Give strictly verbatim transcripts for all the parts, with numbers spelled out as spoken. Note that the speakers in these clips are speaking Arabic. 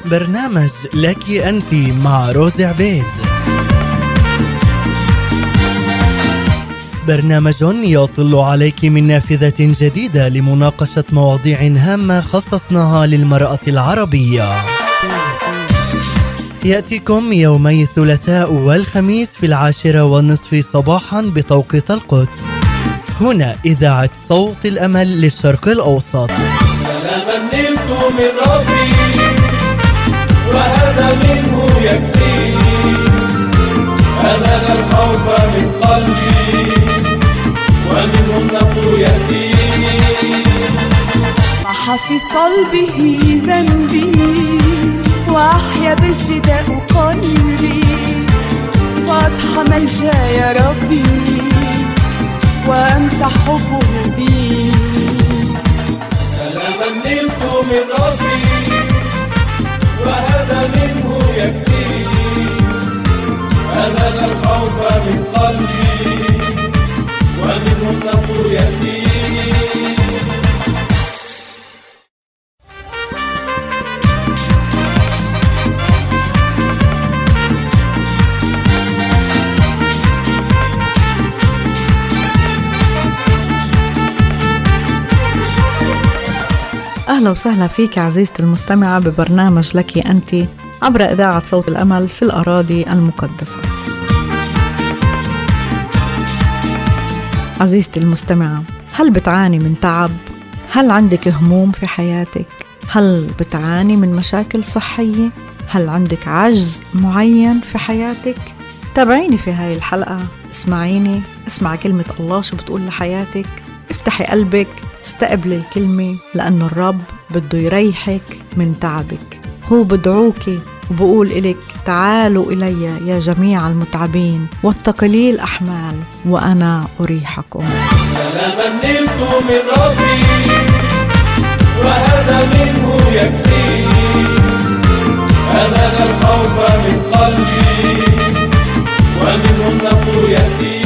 برنامج لك أنت مع روزي عبيد، برنامج يطل عليك من نافذة جديدة لمناقشة مواضيع هامة خصصناها للمرأة العربية. يأتيكم يومي الثلاثاء والخميس في العاشرة والنصف صباحا بتوقيت القدس، هنا إذاعة صوت الأمل للشرق الأوسط. سلاما نلت من ربي وهذا منه يكفيني، أزال الخوف من قلبي ومنه النصر يأتيني. محى في صلبه ذنبي وأحيا بالفداء قلبي، فأضحى ملجأ ربي وأمسح حبه دي. سلاما نلت من ربي وهذا منه يكفيني، أزال الخوف من قلبي ومنه النصر يأتيني. أهلا وسهلا فيك عزيزتي المستمعة ببرنامج لك أنت عبر إذاعة صوت الأمل في الأراضي المقدسة. عزيزتي المستمعة، هل بتعاني من تعب؟ هل عندك هموم في حياتك؟ هل بتعاني من مشاكل صحية؟ هل عندك عجز معين في حياتك؟ تابعيني في هاي الحلقة، اسمعيني، اسمع كلمة الله شو بتقول لحياتك، افتحي قلبك، استقبلي الكلمة، لأن الرب بده يريحك من تعبك. هو بدعوكي وبقول إليك تعالوا إلي يا جميع المتعبين والثقلي الأحمال وأنا أريحكم. سلاما نلت من ربي وهذا منه يكفيني، أزال الخوف من قلبي ومنه النصر يأتيني.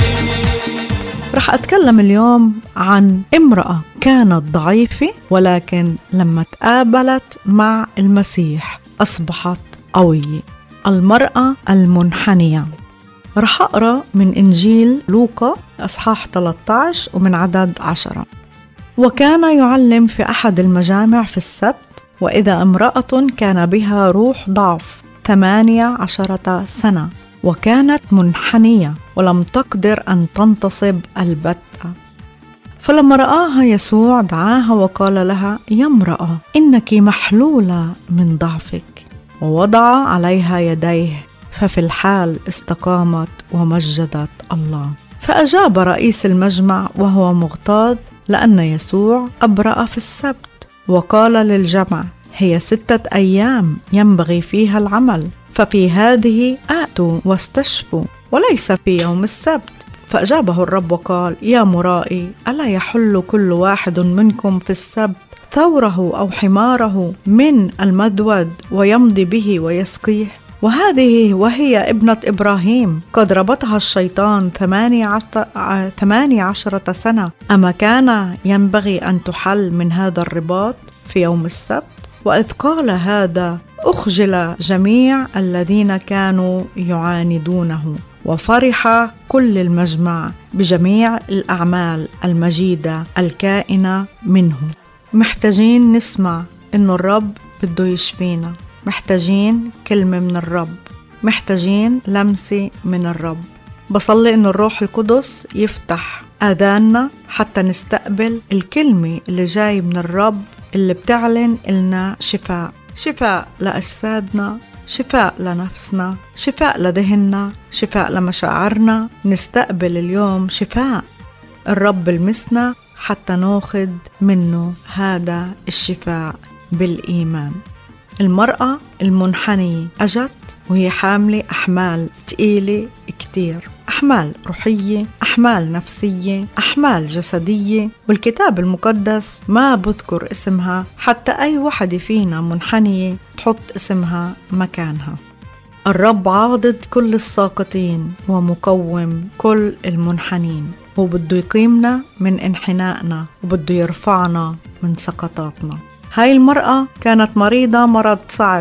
رح أتكلم اليوم عن امرأة كانت ضعيفة ولكن لما تقابلت مع المسيح أصبحت قوية، المرأة المنحنية. رح أقرأ من إنجيل لوقا أصحاح ثلاثة عشر ومن عدد عشرة. وكان يعلم في أحد المجامع في السبت، وإذا امرأة كان بها روح ضعف ثمانية عشرة سنة، وكانت منحنية ولم تقدر أن تنتصب البتة. فلما رآها يسوع دعاها وقال لها: يا امرأة، إنك محلولة من ضعفك، ووضع عليها يديه، ففي الحال استقامت ومجدت الله. فأجاب رئيس المجمع وهو مغتاظ لأن يسوع أبرأ في السبت، وقال للجمع: هي ستة أيام ينبغي فيها العمل، ففي هذه آتوا واستشفوا وليس في يوم السبت. فأجابه الرب وقال: يا مرائي، ألا يحل كل واحد منكم في السبت ثوره أو حماره من المذود ويمضي به ويسقيه؟ وهذه وهي ابنة إبراهيم، قد ربطها الشيطان ثمانية عشرة سنة، أما كان ينبغي أن تحل من هذا الرباط في يوم السبت؟ وإذ قال هذا أخجل جميع الذين كانوا يعاندونه، وفرح كل المجمع بجميع الأعمال المجيدة الكائنة منه. محتاجين نسمع إنه الرب بده يشفينا، محتاجين كلمة من الرب، محتاجين لمسة من الرب. بصلي إنه الروح القدس يفتح آذاننا حتى نستقبل الكلمة اللي جاي من الرب، اللي بتعلن إلنا شفاء، شفاء لأجسادنا، شفاء لنفسنا، شفاء لذهننا، شفاء لمشاعرنا. نستقبل اليوم شفاء الرب المسنا حتى ناخد منه هذا الشفاء بالإيمان. المرأة المنحنية أجت وهي حاملة أحمال تقيلة كتير، أحمال روحية، أحمال نفسية، أحمال جسدية، والكتاب المقدس ما بذكر اسمها، حتى أي وحدة فينا منحنية تحط اسمها مكانها. الرب عاضد كل الساقطين ومقوم كل المنحنين، وبده يقيمنا من انحنائنا وبده يرفعنا من سقطاتنا. هاي المرأة كانت مريضة مرض صعب،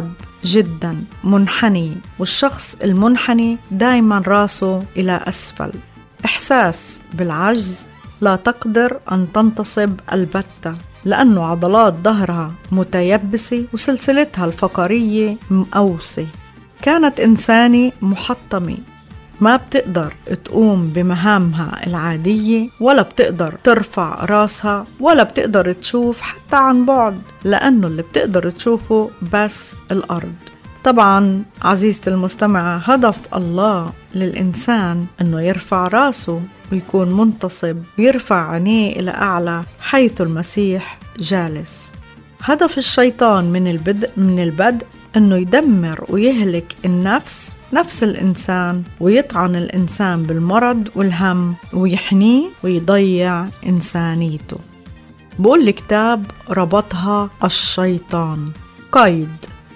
جدا منحني، والشخص المنحني دايما راسه إلى أسفل، إحساس بالعجز، لا تقدر أن تنتصب البتة لأنه عضلات ظهرها متيبسة وسلسلتها الفقرية مقوسة. كانت إنسانة محطمة، ما بتقدر تقوم بمهامها العادية، ولا بتقدر ترفع راسها، ولا بتقدر تشوف حتى عن بعد، لأنه اللي بتقدر تشوفه بس الأرض. طبعا عزيزتي المستمعة، هدف الله للإنسان أنه يرفع راسه ويكون منتصب ويرفع عينيه إلى أعلى حيث المسيح جالس. هدف الشيطان من البدء من البدء أنه يدمر ويهلك النفس، نفس الإنسان، ويطعن الإنسان بالمرض والهم ويحنيه ويضيع إنسانيته. بقول الكتاب ربطها الشيطان، قيد،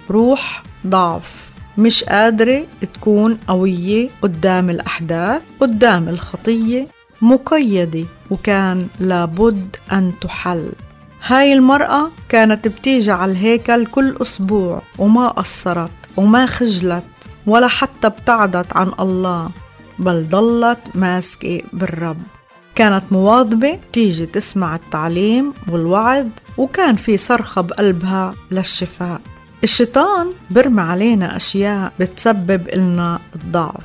روح ضعف، مش قادرة تكون قوية قدام الأحداث، قدام الخطية، مقيدة، وكان لابد أن تحل. هاي المرأة كانت بتيجي على الهيكل كل أسبوع وما قصرت وما خجلت ولا حتى ابتعدت عن الله، بل ضلت ماسكة بالرب. كانت مواظبة تيجي تسمع التعليم والوعظ، وكان في صرخة بقلبها للشفاء. الشيطان برمي علينا أشياء بتسبب لنا الضعف.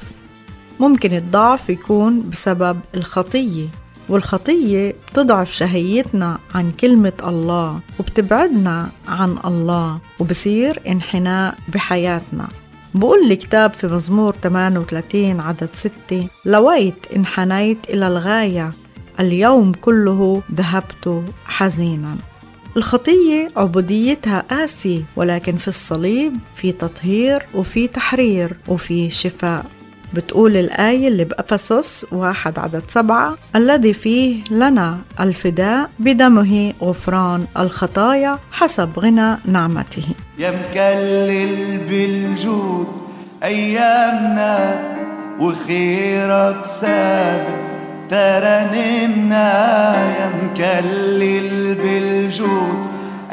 ممكن الضعف يكون بسبب الخطية، والخطية بتضعف شهيتنا عن كلمة الله وبتبعدنا عن الله، وبصير انحناء بحياتنا. بقول الكتاب في مزمور ثمانية وثلاثين عدد ستة: لويت انحنيت إلى الغاية، اليوم كله ذهبت حزينا. الخطية عبوديتها قاسية، ولكن في الصليب في تطهير وفي تحرير وفي شفاء. بتقول الآية اللي بأفسس واحد عدد سبعة: الذي فيه لنا الفداء بدمه غفران الخطايا حسب غنى نعمته. يا مكلل بالجود أيامنا وخيرك سابق ترنمنا، يا مكلل بالجود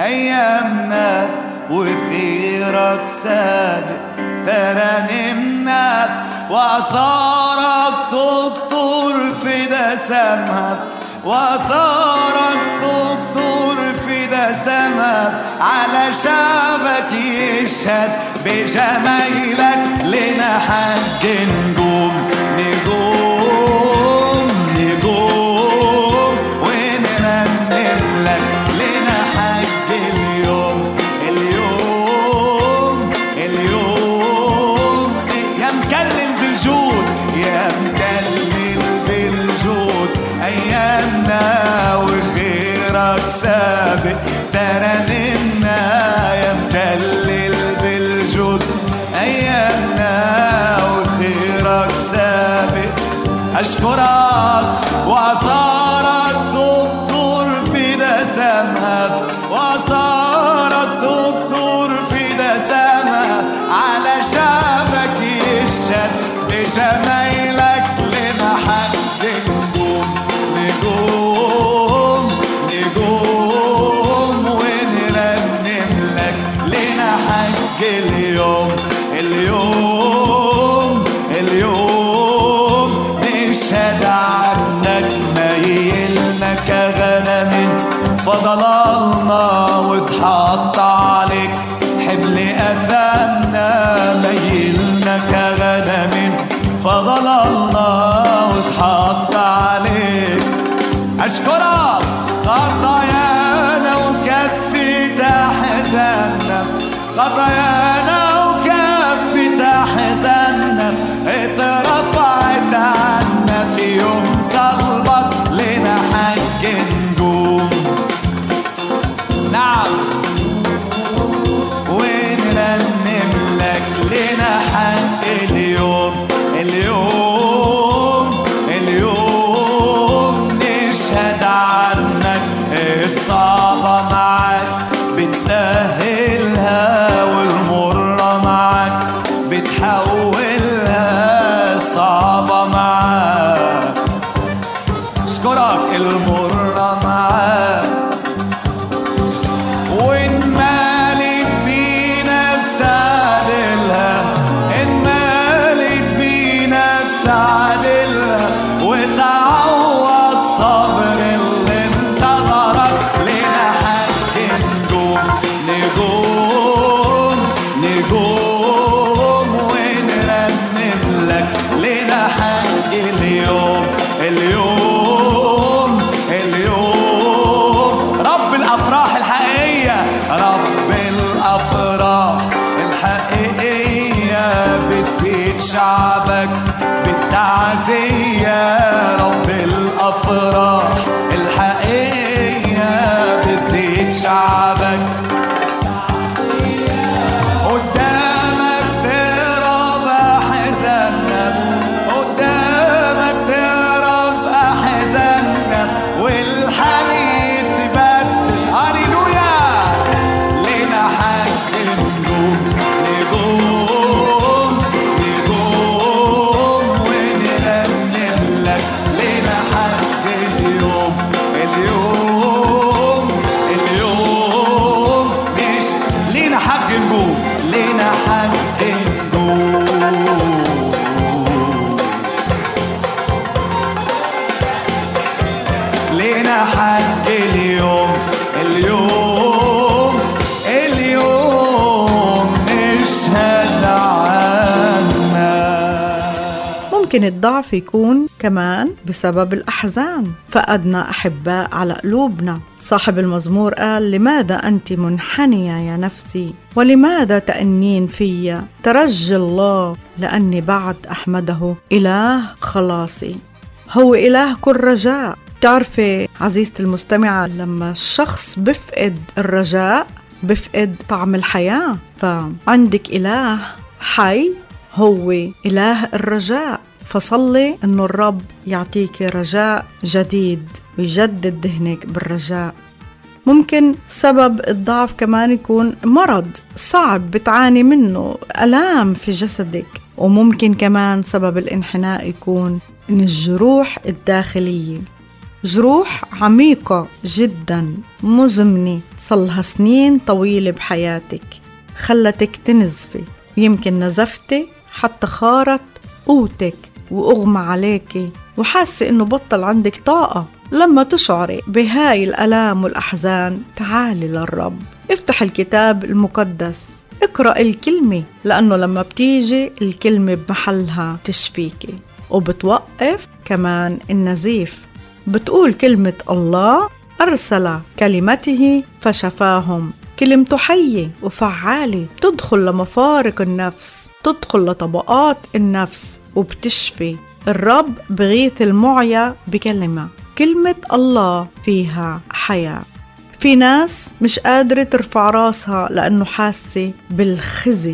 أيامنا وخيرك سابق ترنمنا، وأثارك تكتر في دسمها، وأثارك تكتر في دسمها، على شعبك يشهد بجمايلك، لنا حق نقوم نقوم نقوم ونرنم لك، لنا حق اليوم اليوم اليوم. يا مكلل بالجود يا مكلل بالجود أيامنا وخيرك سابق ترنمنا، يا مكلل بالجود أيامنا وخيرك سابق. أشكرك وأثارك تكتر في دسمها، وأثارك تكتر في دسمها، على شعبك يشهد بجمايلك، لنا حق نقوم نقوم نقوم ونرنم لك، لنا حق اليوم اليوم اليوم. نشهد عنك ميلنا كغنم فضلالنا، وتحط عليك حمل أثامنا، ميلنا كغنم فضلالنا وتحط عليك. أشكرك خطايانا وكفت أحزاننا، خطايانا وكفت أحزاننا، اترفعت عنا في يوم صلبك، لنا حق نقوم نعم ونرنم لك، لنا حق اليوم اليوم اليوم. نشهد عنك الصعبة معك بتسهلها، والمرة معك بتحولها الصعبة معك. اشكرك المرة معك، وإن مالك بينا ابتدى يا رب الأفراح الحقيقية بتزيد شعبك قدامك تهرب أحزاننا قدامك تهرب أحزاننا والحنين تبدل هاليلويا لنا حق نجوم نجوم نجوم ونرنم لك لنا حق اليوم اليوم اليوم مش لنا حق نجوم لنا حق نجوم لنا حق اليوم اليوم اليوم نشهد عنا. ممكن الضعف يكون كمان بسبب الأحزان، فقدنا أحباء على قلوبنا. صاحب المزمور قال: لماذا أنت منحنية يا نفسي ولماذا تأنين في؟ ترجي الله لأني بعد أحمده إله خلاصي. هو إله كل رجاء. تعرفي عزيزتي المستمعة، لما الشخص بفقد الرجاء بفقد طعم الحياة. فعندك إله حي هو إله الرجاء، فصلي إنه الرب يعطيك رجاء جديد ويجدد ذهنك بالرجاء. ممكن سبب الضعف كمان يكون مرض صعب بتعاني منه، ألام في جسدك. وممكن كمان سبب الانحناء يكون إن الجروح الداخلية، جروح عميقة جدا مزمنة صلها سنين طويلة بحياتك، خلتك تنزفي، يمكن نزفتي حتى خارت قوتك وأغمى عليكي وحاسة إنه بطل عندك طاقة. لما تشعري بهاي الألام والأحزان تعالي للرب، افتح الكتاب المقدس، اقرأ الكلمة، لأنه لما بتيجي الكلمة بمحلها تشفيكي. وبتوقف كمان النزيف. بتقول كلمة الله: أرسل كلمته فشفاهم. كلمته حية وفعالة، تدخل لمفارق النفس، تدخل لطبقات النفس وبتشفي. الرب بغيث المعيا بكلمة. كلمة الله فيها حياة. في ناس مش قادرة ترفع راسها لأنه حاسة بالخزي،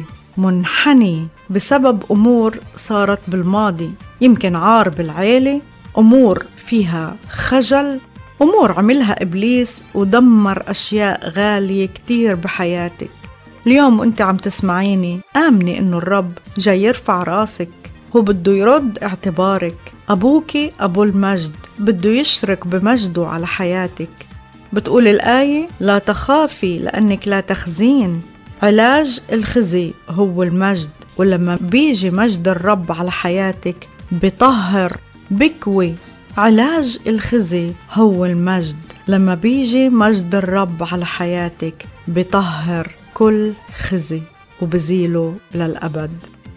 منحني بسبب أمور صارت بالماضي، يمكن عار بالعيلة، أمور فيها خجل، أمور عملها إبليس ودمر أشياء غالية كتير بحياتك. اليوم وانت عم تسمعيني آمني إنه الرب جاي يرفع راسك، هو بده يرد اعتبارك. أبوكي أبو المجد بده يشرك بمجده على حياتك. بتقول الآية: لا تخافي لأنك لا تخزين. علاج الخزي هو المجد، ولما بيجي مجد الرب على حياتك بطهر بكوي. علاج الخزي هو المجد، لما بيجي مجد الرب على حياتك بطهر كل خزي وبزيله للأبد.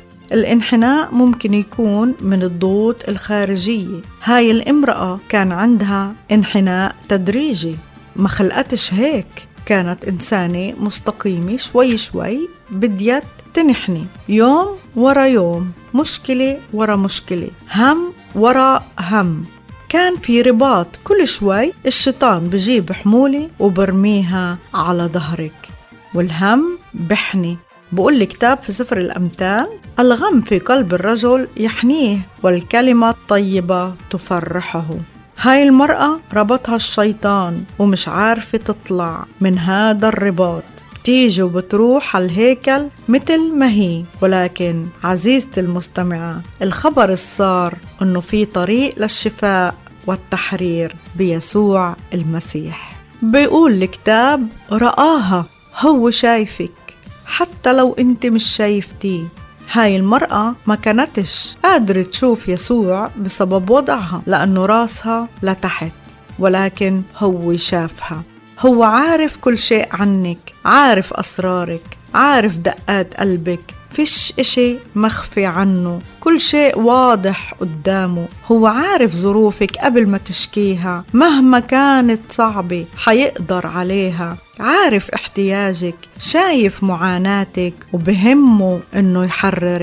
الانحناء ممكن يكون من الضغوط الخارجية. هاي الامرأة كان عندها انحناء تدريجي، ما خلقتش هيك، كانت إنسانة مستقيمة، شوي شوي بديت تنحني، يوم ورا يوم، مشكلة ورا مشكلة، هم ورا هم. كان في رباط، كل شوي الشيطان بجيب حمولة وبرميها على ظهرك، والهم بحني. بقول الكتاب في سفر الأمثال: الغم في قلب الرجل يحنيه والكلمة الطيبة تفرحه. هاي المرأة ربطها الشيطان ومش عارفة تطلع من هذا الرباط، بتيجي وبتروح على الهيكل مثل ما هي. ولكن عزيزتي المستمعة، الخبر الصار إنه في طريق للشفاء والتحرير بيسوع المسيح. بيقول الكتاب: رآها، هو شايفك حتى لو انت مش شايفتيه. هاي المرأة ما كانتش قادرة تشوف يسوع بسبب وضعها لأنه راسها لتحت، ولكن هو شافها. هو عارف كل شيء عنك، عارف أسرارك، عارف دقات قلبك، فيش إشي مخفي عنه، كل شيء واضح قدامه. هو عارف ظروفك قبل ما تشكيها، مهما كانت صعبة حيقدر عليها. عارف احتياجك، شايف معاناتك، وبهمه إنه يحررك.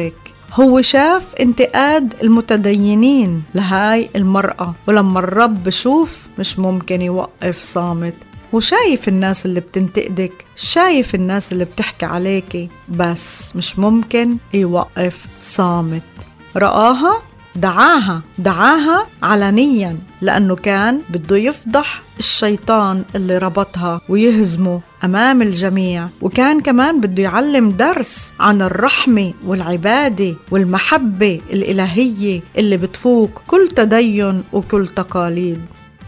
هو شاف انتقاد المتدينين لهاي المرأة، ولما الرب بشوف مش ممكن يوقف صامت، وشايف الناس اللي بتنتقدك، شايف الناس اللي بتحكي عليكي، بس مش ممكن يوقف صامت. رآها، دعاها دعاها علنيا، لأنه كان بده يفضح الشيطان اللي ربطها ويهزمه أمام الجميع، وكان كمان بده يعلم درس عن الرحمة والعبادة والمحبة الإلهية اللي بتفوق كل تدين وكل تقاليد.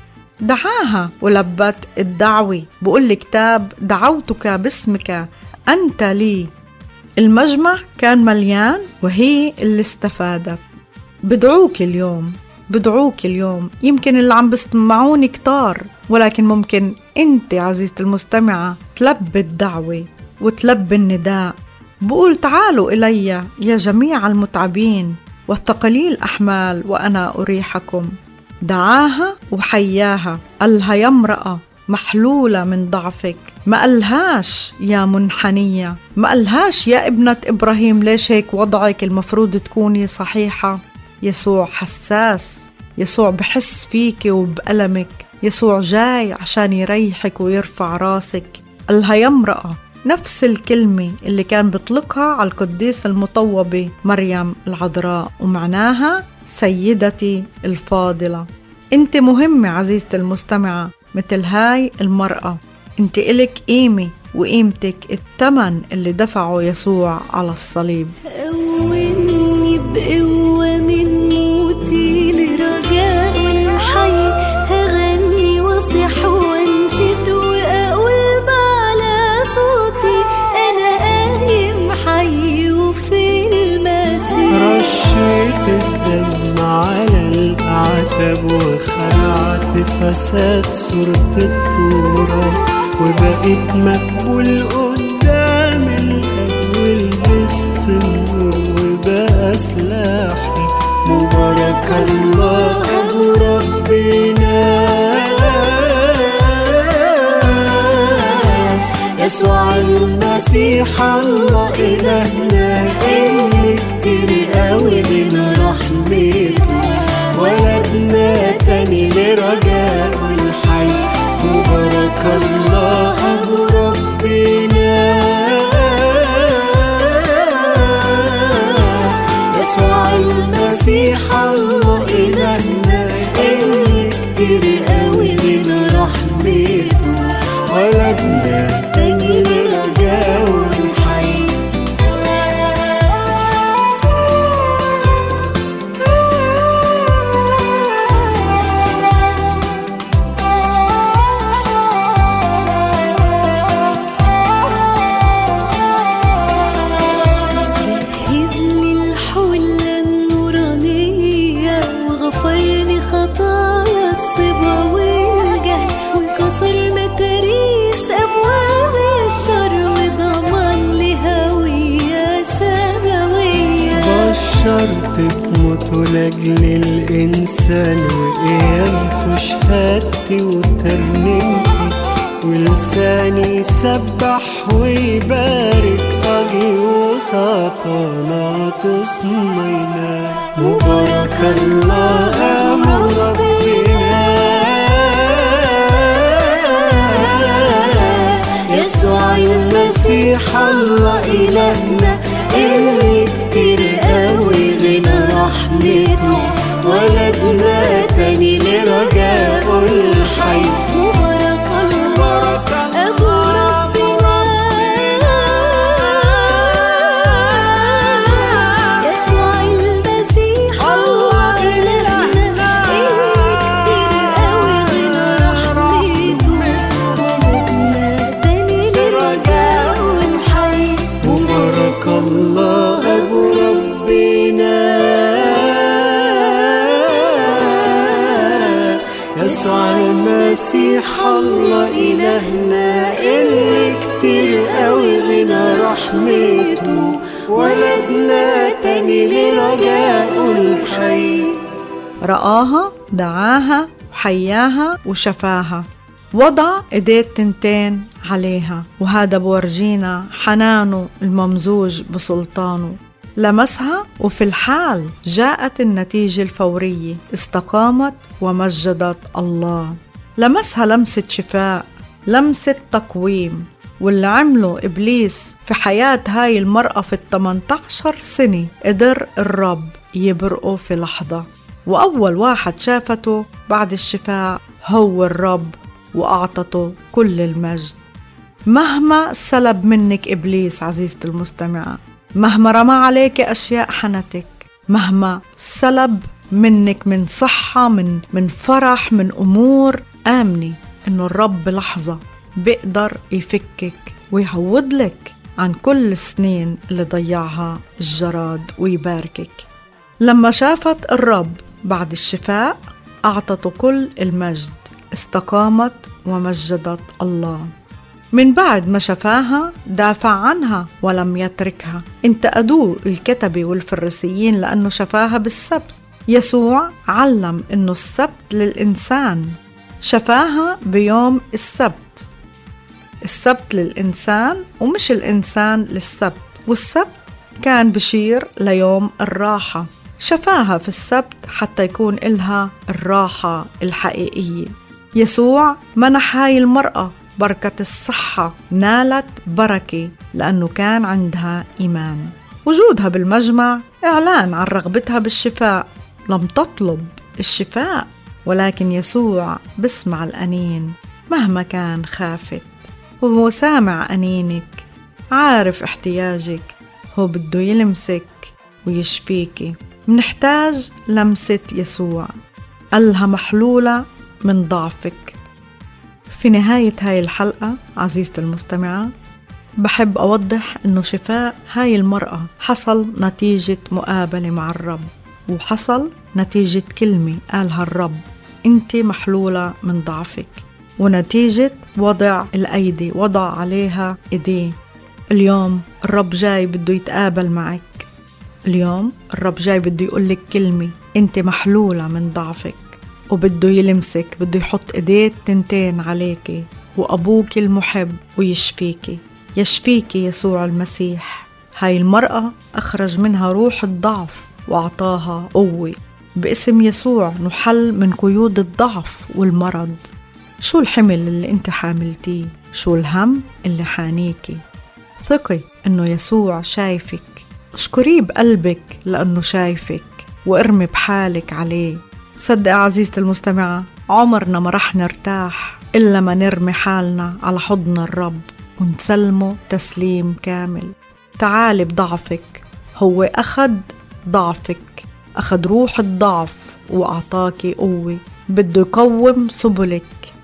دعاها ولبت الدعوة، بقول الكتاب دعوتك باسمك أنت لي. المجمع كان مليان وهي اللي استفادت. بدعوك اليوم، بدعوك اليوم، يمكن اللي عم بيسمعوني كتار، ولكن ممكن انت عزيزة المستمعة تلبي الدعوة وتلبي النداء. بقول تعالوا إلي يا جميع المتعبين والثقلي الأحمال وأنا أريحكم. دعاها وحياها، قالها يا امرأة محلولة من ضعفك، ما قالهاش يا منحنية، ما قالهاش يا ابنة إبراهيم ليش هيك وضعك، المفروض تكوني صحيحة. يسوع حساس، يسوع بحس فيك وبألمك، يسوع جاي عشان يريحك ويرفع راسك. قالها يا امرأة، نفس الكلمة اللي كان بيطلقها على القديسة المطوبة مريم العذراء، ومعناها سيدتي الفاضلة. انت مهمة عزيزتي المستمعة مثل هاي المرأة، انت إلك قيمة، وقيمتك الثمن اللي دفعه يسوع على الصليب. قوّني بقوة من موتي لرجاء الحي، هغني وصيح وانشد وأقول بعلى صوتي أنا قايم حي وفي المسيح. رشيت الدم على الأعتاب وخلعت فساد صورة التراب، وبقيت مقبول قدام الأب ولبست النور وبقى سلاحي. مبارك الله أبو ربنا يسوع المسيح الله إلهنا، اللي كتير قوي من رحمته ولدنا تاني لرجاء الحي. مبارك الله أبو ربنا يسوع المسيح الله إلهنا، اللي كتير قوي من رحمته ولدنا تاني لرجاء الحي. بشرت بموته لأجل الإنسان، وقيامته شهادتي وترنيمتي، ولساني يسبح ويبارك أجيوس قناة صنينا. مبارك الله أبو ربنا يسوع المسيح الله إلهنا، اللي كتير قوي غنى رحمته ولدنا تاني لرجاء الحي. مبارك الله أبو ربنا يسوع المسيح الله إلهنا، اللي كتير قوي غنى رحمته ولدنا تاني لرجاء الحي. مبارك الله أبو ربنا يسوع المسيح الله إلهنا، اللي كتير قوي غنى رحمته ولدنا تاني لرجاء الحي. رآها، دعاها، وحياها وشفاها، وضع ايديه التنتين عليها، وهذا بورجينا حنانه الممزوج بسلطانه. لمسها وفي الحال جاءت النتيجة الفورية، استقامت ومجدت الله. لمسها لمسة شفاء، لمسة تقويم. واللي عمله إبليس في حياة هاي المرأة في الثمانية عشر سنة قدر الرب يبرقه في لحظة. وأول واحد شافته بعد الشفاء هو الرب، وأعطته كل المجد. مهما سلب منك إبليس عزيزتي المستمعة، مهما رمى عليك أشياء حنتك، مهما سلب منك من صحة، من من فرح، من أمور، آمني إنه الرب بلحظة بيقدر يفكك ويعوض لك عن كل السنين اللي ضيعها الجراد ويباركك. لما شافت الرب بعد الشفاء أعطته كل المجد، استقامت ومجدت الله. من بعد ما شفاها دافع عنها ولم يتركها. انتقدوه الكتبة والفريسيين لأنه شفاها بالسبت. يسوع علم إنه السبت للإنسان، شفاها بيوم السبت. السبت للإنسان ومش الإنسان للسبت، والسبت كان بشير ليوم الراحة. شفاها في السبت حتى يكون إلها الراحة الحقيقية. يسوع منح هاي المرأة بركة الصحة، نالت بركة لأنه كان عندها إيمان. وجودها بالمجمع إعلان عن رغبتها بالشفاء. لم تطلب الشفاء، ولكن يسوع بسمع الأنين مهما كان خافت. وهو سامع أنينك، عارف احتياجك، هو بده يلمسك ويشفيك. منحتاج لمسة يسوع، قالها محلولة من ضعفك. في نهاية هاي الحلقة عزيزتي المستمعة، بحب أوضح أنه شفاء هاي المرأة حصل نتيجة مقابلة مع الرب، وحصل نتيجة كلمة قالها الرب: أنت محلولة من ضعفك. ونتيجة وضع الأيدي، وضع عليها إيديه. اليوم الرب جاي بده يتقابل معك. اليوم الرب جاي بده يقولك كلمة: أنت محلولة من ضعفك، وبده يلمسك، بده يحط إيديه تنتين عليك، وأبوك المحب ويشفيك. يشفيك يسوع المسيح. هاي المرأة أخرج منها روح الضعف وأعطاها قوة. باسم يسوع نحل من قيود الضعف والمرض. شو الحمل اللي انت حاملتيه؟ شو الهم اللي حانيكي؟ ثقي انه يسوع شايفك. اشكريه بقلبك لانه شايفك، وارمي بحالك عليه. صدق عزيزتي المستمعة، عمرنا ما رح نرتاح إلا ما نرمي حالنا على حضن الرب ونسلمه تسليم كامل. تعالي بضعفك، هو أخذ ضعفك، أخذ روح الضعف وأعطاكي قوة. بده يقوم سبلك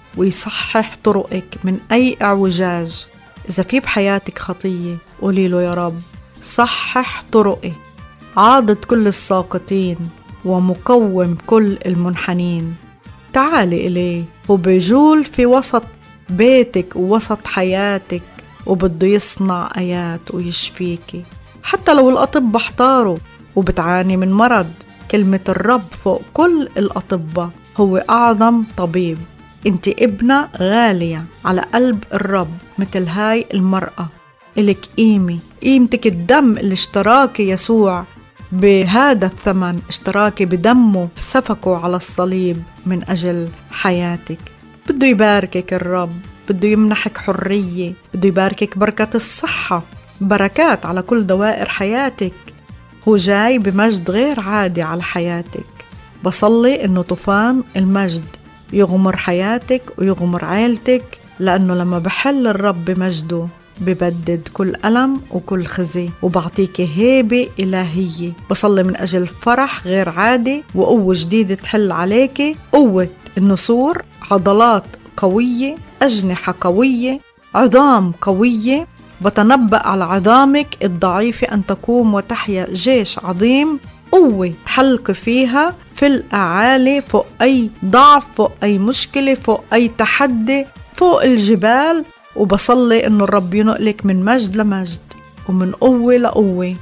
ويصحح طرقك من أي اعوجاج. إذا في بحياتك خطية قولي له: يا رب صحح طرقي، عاضد كل الساقطين ومقوم كل المنحنين. تعالي إليه، وبيجول في وسط بيتك ووسط حياتك، وبده يصنع آيات ويشفيكي. حتى لو الأطباء احتاروا وبتعاني من مرض، كلمة الرب فوق كل الأطباء، هو أعظم طبيب. انت ابنة غالية على قلب الرب مثل هاي المرأة. إلك قيمة، قيمتك الدم اللي اشتراكي يسوع بهذا الثمن، اشتراكي بدمه سفكه على الصليب من أجل حياتك. بده يباركك الرب، بده يمنحك حرية، بده يباركك بركة الصحة، بركات على كل دوائر حياتك. هو جاي بمجد غير عادي على حياتك. بصلي إنه طوفان المجد يغمر حياتك ويغمر عائلتك، لأنه لما بحل الرب بمجده ببدد كل ألم وكل خزي، وبعطيك هيبة إلهية. بصلي من أجل فرح غير عادي وقوة جديدة تحل عليك، قوة النسور، عضلات قوية، أجنحة قوية، عظام قوية. بتنبأ على عظامك الضعيفة أن تقوم وتحيا جيش عظيم، قوة تحلق فيها في الأعالي، فوق أي ضعف، فوق أي مشكلة، فوق أي تحدي، فوق الجبال. وبصلي إنه الرب ينقلك من مجد لمجد ومن قوة لقوة،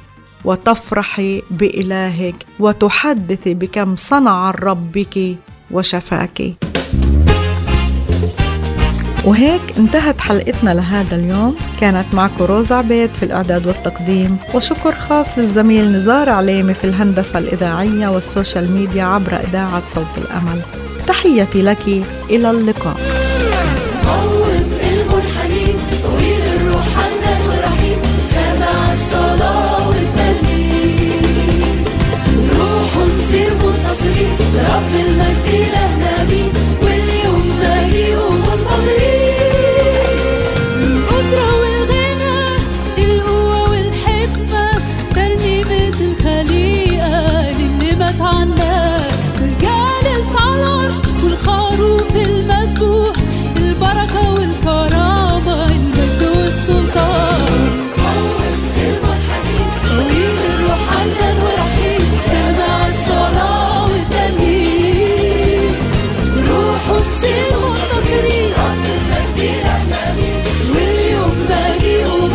وتفرحي بإلهك وتحدثي بكم صنع الرب بك وشفاك. وهيك انتهت حلقتنا لهذا اليوم. كانت معكم روزا عبيد في الإعداد والتقديم، وشكر خاص للزميل نزار عليمي في الهندسة الإذاعية والسوشيال ميديا عبر إذاعة صوت الأمل. تحياتي لك، إلى اللقاء. طويل الروح حنان ورحيم، سامع الصلاة والترنيم، روح نصير منتصرين لرب المجد إلهنا مين، واليوم ماجي ومنتظرين، القدرة والغنى القوة والحكمة، ترنيمة الخليقة للي مات عنا، الجالس على العرش والخروف المذبوح، البركة والكرامة المجد والسلطان، طويل الروح حنان ورحيم، سامع الصلاة والتمجيد، روح نصير منتصرين، رب المجد إلهنا مين، واليوم باقي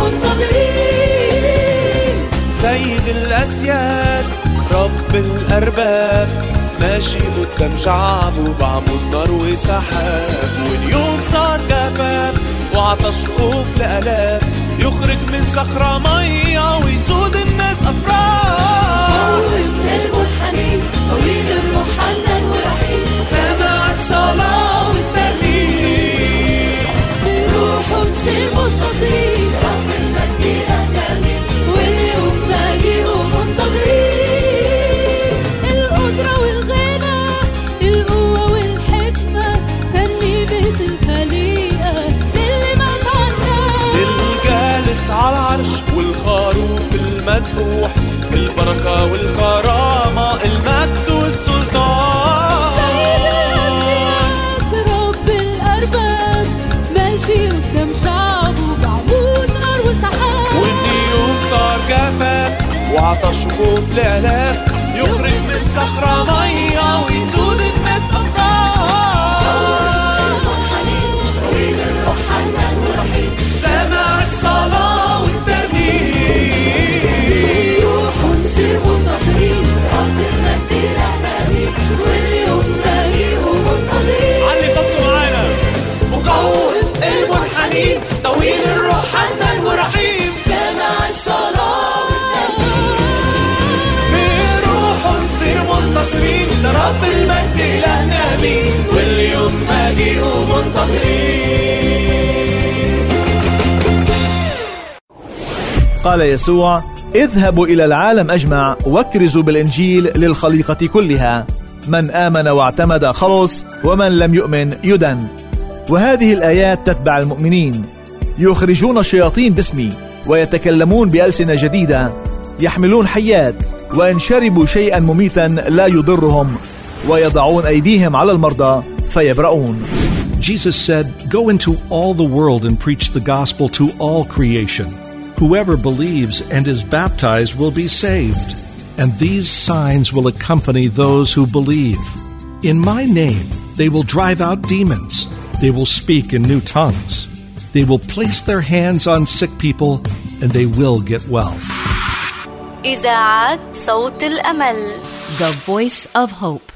ومنتظرين، سيد الأسياد رب الأرباب، ماشي قدام شعبه بعمود نار وسحاب، واليوم صار جفاف وعطش خوف لآلاف، يخرج من صخرة مية ويسود الناس أفراح، قلبه الحنين، طويل الروح حنان ورحيم، سامع الصلاة والترنيم، روح نصير منتصرين، رب المجد إلهنا مين، واليوم باقي ومنتظرين، القدرة والغنى القوة والحكمة، ترنيمة الخليقة للي مات عنا، الجالس على العرش والخروف المذبوح، البركة والكرامة المجد والسلطان، سيد الأسياد رب الأرباب، ماشي قدام شعبه بعمود نار وسحاب، واليوم صار جفاف وعطش خوف لآلاف، يخرج من صخرة مية ويسود الناس أفراح، طويل الروح حنان ورحيم، سامع الصلاة والترنيم، روح نصير منتصرين، رب المجد إلهنا مين، واليوم باقي ومنتظرين، علي صوتكم معانا، مقوم المنحنين، طويل الروح حنان ورحيم، سامع الصلاة بروح نصير منتصرين، لرب المجد إلهنا مين، واليوم باقي ومنتظرين. قال يسوع: اذهبوا إلى العالم أجمع واكرزوا بالإنجيل للخليقة كلها، من آمن واعتمد خلص، ومن لم يؤمن يدن. وهذه الآيات تتبع المؤمنين: يخرجون الشياطين باسمي، ويتكلمون بألسنة جديدة، يحملون حيات، وإن شربوا شيئا مميتا لا يضرهم، ويضعون أيديهم على المرضى فيبرؤون. Jesus said, "Go into all the world and preach the gospel to all creation. Whoever believes and is baptized will be saved, and these signs will accompany those who believe. In my name they will drive out demons. They will speak in new tongues. They will place their hands on sick people, and they will get well." إذاعة صوت الأمل. The Voice of Hope.